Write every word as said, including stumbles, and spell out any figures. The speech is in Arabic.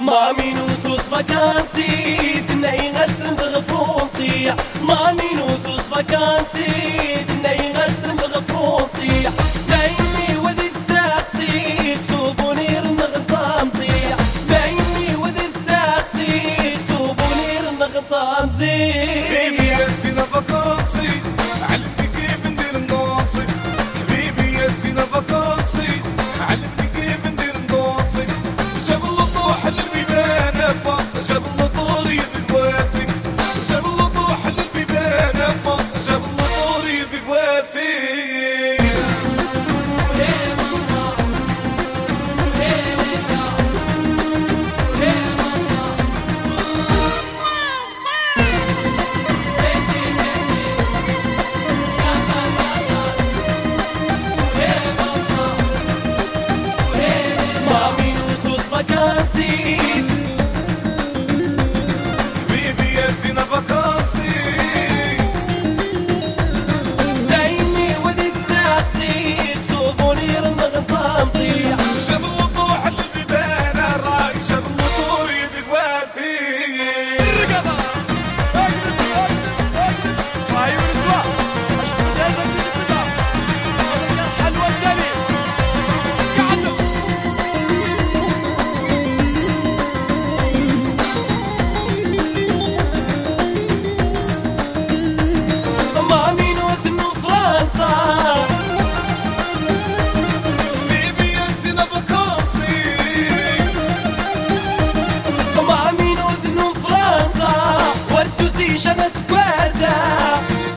ما مينوتوس فاكانسي تنهي غرسن بغفرونسي ما مينوتوس فاكانسي تنهي غرسن بغفرونسي دايمي وذي الساقسي سوبوني رنغطامزي دايمي وذي الساقسي سوبوني رنغطامزي